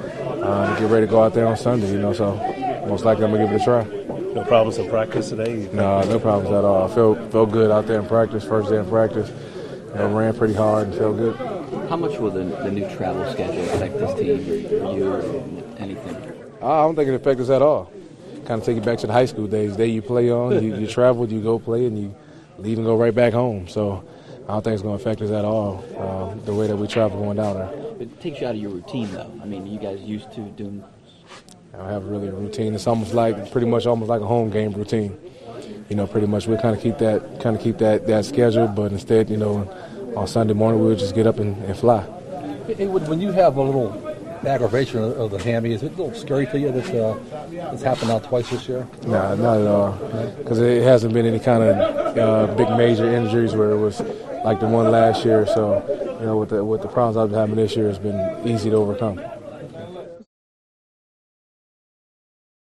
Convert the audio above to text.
to get ready to go out there on Sunday. So most likely I'm gonna give it a try. No problems in practice today? No problems at all. I felt good out there in practice. First day in practice, ran pretty hard and felt good. How much will the new travel schedule affect this team or you or anything? I don't think it affects us at all. Kind of take you back to the high school days. Day you play on, you travel, you go play, and you leave and go right back home. So I don't think it's going to affect us at all, the way that we travel going down there. It takes you out of your routine, though. I mean, you guys used to doing... I don't have really a routine. It's pretty much almost like a home game routine. Pretty much we kind of keep that schedule, but instead, on Sunday morning we would just get up and fly. Hey, when you have a little aggravation of the hammy, is it a little scary to you that it's happened now twice this year? No, not at all. Because it hasn't been any kind of big major injuries where it was like the one last year. So, with the problems I've been having this year, it's been easy to overcome.